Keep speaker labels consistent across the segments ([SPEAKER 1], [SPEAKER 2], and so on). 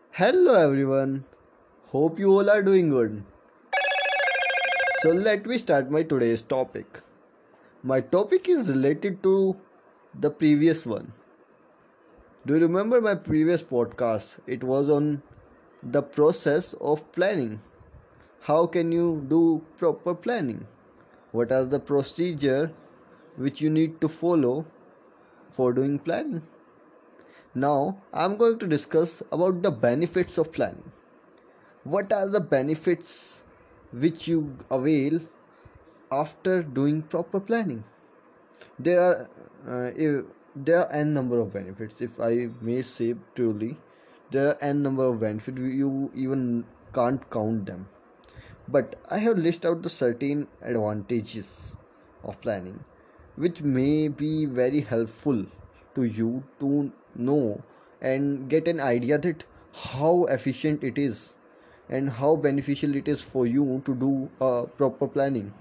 [SPEAKER 1] Hello everyone. Hope you all are doing good. So let me start my today's topic. My topic is related to the previous one. Do you remember my previous podcast? It was on the process of planning. How can you do proper planning? What are the procedure which you need to follow for doing planning? Now, I'm going to discuss about the benefits of planning. What are the benefits which you avail after doing proper planning? There are there are n number of benefits. If I may say truly, there are n number of benefits. You even can't count them. But I have listed out the certain advantages of planning, which may be very helpful to you to know and get an idea that how efficient it is and how beneficial it is for you to do proper planning.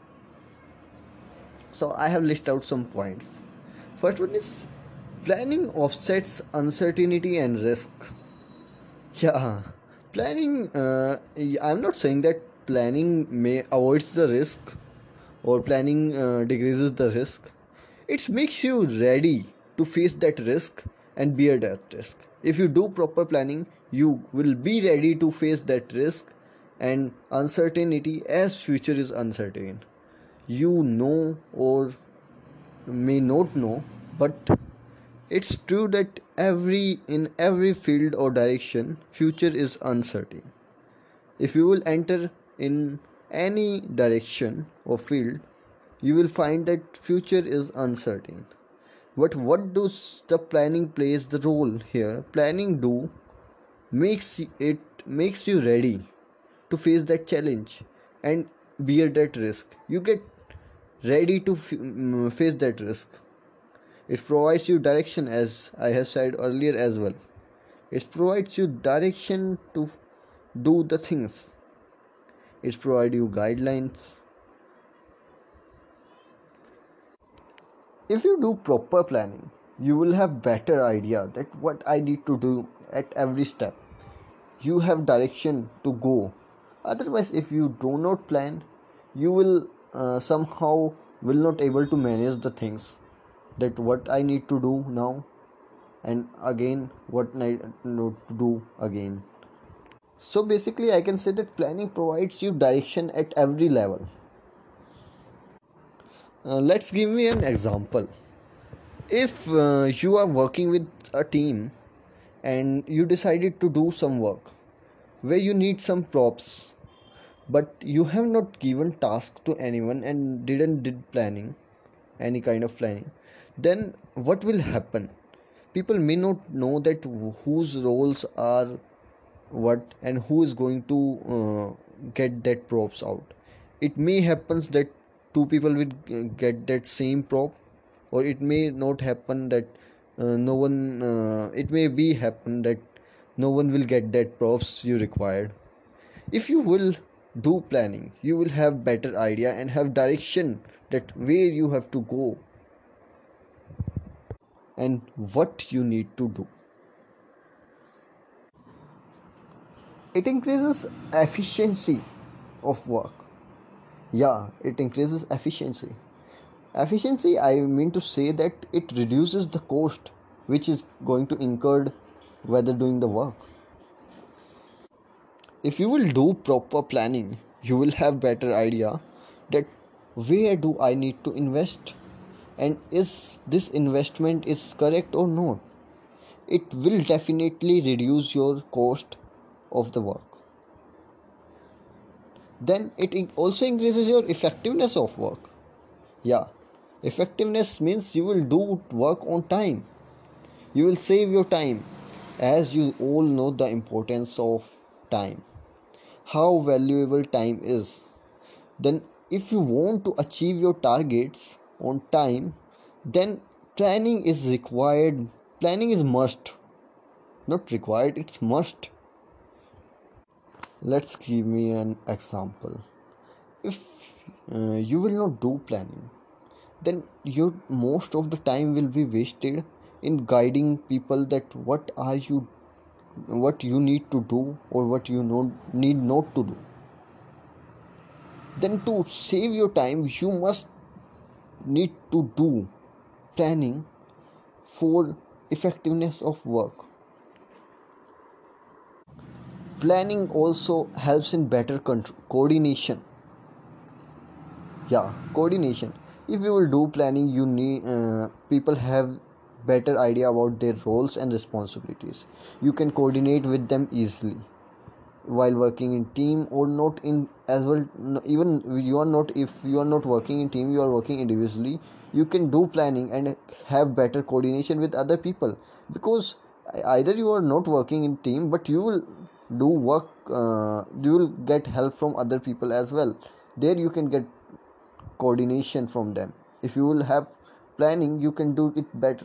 [SPEAKER 1] So I have listed out some points. First one is planning offsets uncertainty and risk. Yeah, planning. I'm not saying that planning may avoids the risk or planning decreases the risk. It makes you ready to face that risk and bear that risk. If you do proper planning, you will be ready to face that risk and uncertainty as future is uncertain. You know or may not know, but it's true that every field or direction future is uncertain. If you will enter in any direction or field, you will find that future is uncertain. But what does the planning plays the role here? Planning do makes you ready to face that challenge and bear that risk. You get ready to face that risk. It provides you direction, as I have said earlier as well. It provides you direction to do the things. It provides you guidelines. If you do proper planning, you will have better idea that what I need to do at every step. You have direction to go. Otherwise, if you do not plan, you will somehow will not able to manage the things that what I need to do now and again what I need to do again. So basically, I can say that planning provides you direction at every level. Let's give me an example. If you are working with a team and you decided to do some work where you need some props, but you have not given task to anyone and didn't did planning, any kind of planning, then what will happen? People may not know that whose roles are what and who is going to get that props out. It may happens that two people will get that same prop, or it may not happen that no one it may be happen that no one will get that props you required. If you will do planning, you will have better idea and have direction that where you have to go and what you need to do. It increases efficiency of work. Yeah, it increases efficiency. Efficiency, I mean to say that it reduces the cost which is going to incurred whether doing the work. If you will do proper planning, you will have better idea that where do I need to invest and is this investment is correct or not. It will definitely reduce your cost of the work. Then it also increases your effectiveness of work. Yeah, effectiveness means you will do work on time. You will save your time, as you all know the importance of time, how valuable time is. Then if you want to achieve your targets on time, then planning is required. Planning is must, not required, it's must. Let's give me an example. If you will not do planning, then your most of the time will be wasted in guiding people that what are you what you need to do or what you need not to do. Then to save your time, you must need to do planning for effectiveness of work. Planning also helps in better coordination. Yeah, coordination. If you will do planning, you need people have better idea about their roles and responsibilities. You can coordinate with them easily while working in team or not in as well. Even you are not, if you are not working in team, you are working individually, you can do planning and have better coordination with other people, because either you are not working in team but you will do work, you will get help from other people as well. There you can get coordination from them. If you will have planning, you can do it better.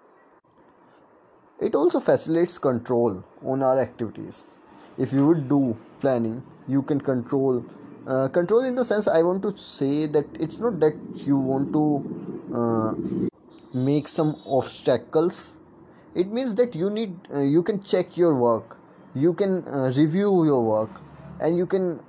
[SPEAKER 1] It also facilitates control on our activities. If you would do planning, you can control in the sense, I want to say that it's not that you want to make some obstacles. It means that you can check your work, you can review your work, and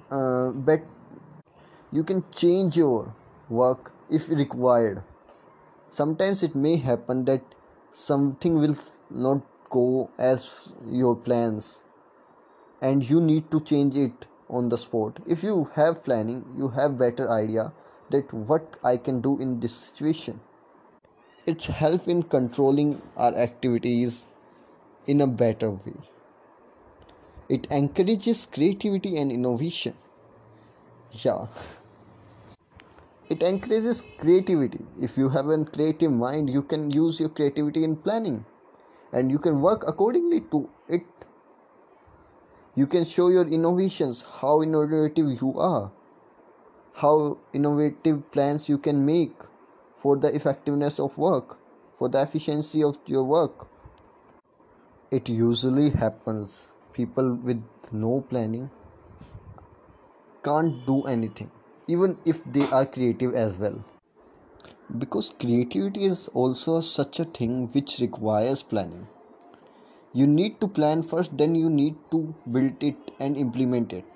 [SPEAKER 1] you can change your work if required. Sometimes it may happen that something will not go as your plans and you need to change it on the spot. If you have planning, you have better idea that what I can do in this situation. It helps in controlling our activities in a better way. It encourages creativity and innovation. Yeah, it encourages creativity. If you have a creative mind, you can use your creativity in planning and you can work accordingly to it. You can show your innovations, how innovative you are, how innovative plans you can make for the effectiveness of work, for the efficiency of your work. It usually happens people with no planning can't do anything, even if they are creative as well. Because creativity is also such a thing which requires planning. You need to plan first, then you need to build it and implement it.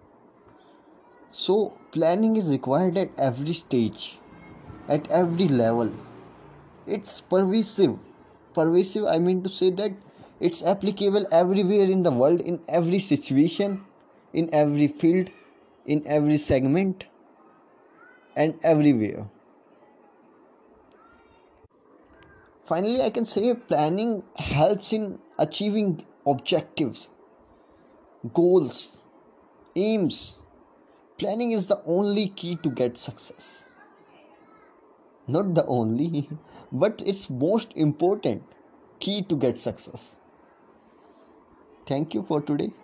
[SPEAKER 1] So, planning is required at every stage, at every level. It's pervasive. Pervasive, I mean to say that it's applicable everywhere in the world, in every situation, in every field, in every segment, and everywhere. Finally, I can say planning helps in achieving objectives, goals, aims. Planning is the only key to get success. Not the only, but it's most important key to get success. Thank you for today.